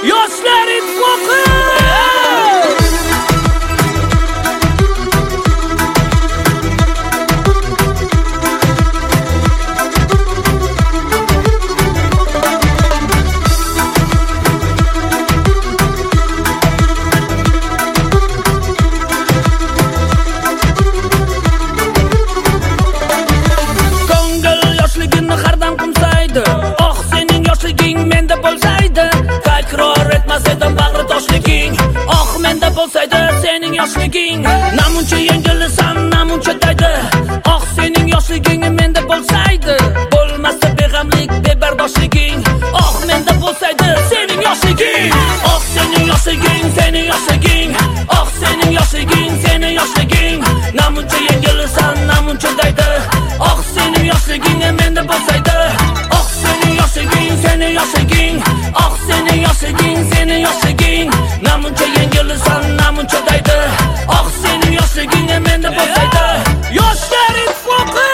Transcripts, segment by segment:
Yoshlar ittifoqi! Bo'lsaydi sening yoshliging, namuncha yengilsam, namuncha daydi. Sening yoshliging menda bo'lsaydi, bo'lmasa beg'amlik, bebardoshliging. Menda bo'lsaydi sening yoshliging, sening yoshliging, sening yoshliging. Sening yoshliging, sening yoshliging, namuncha yengilsam, namuncha daydi. Sening yoshliging menda bo'lsaydi, sening yoshliging, sening yoshliging. Sening yoshliging, sening yoshliging, namuncha yengilsam, namuncha daydi. Sening yoshliging menda bo'lsaydi. Yoshlar ittifoqi!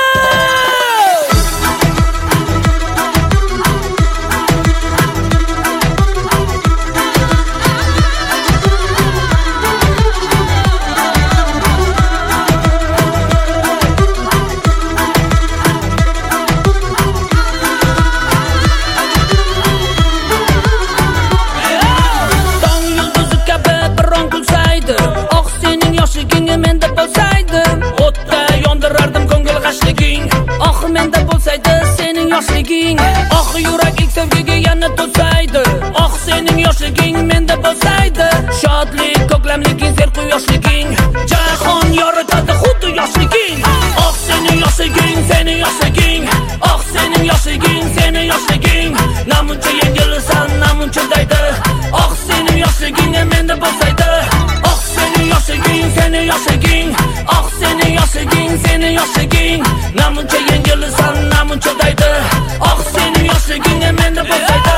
Menda bo'lsaydi, o'tda yondirardim ko'ngil g'ashliging. Menda bo'lsaydi sening yoshliging, yurak sevgiga yana to'saydi. Sening yoshliging menda bo'lsaydi, shodlik, ko'klamliging, ser quyoshliging. Jahon yoritadi xuddi yoshliging. Sening yoshliging, sening yoshliging. Sening yoshliging, sening yoshliging, namuncha yengilsan, namuncha daydi. Sening yoshliging menda bo'lsaydi, sening yoshliging, sening yoshliging. Sening yoshliging, sening yoshliging, namuncha yengilsan, namuncha daydi. Sening yoshliging menda bo'lsaydi.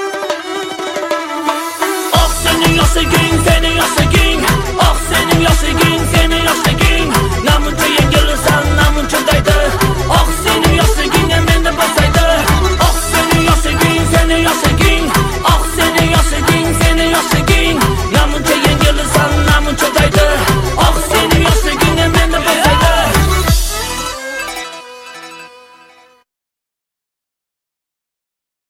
Sening yoshliging, sening yoshliging. Sening yoshliging.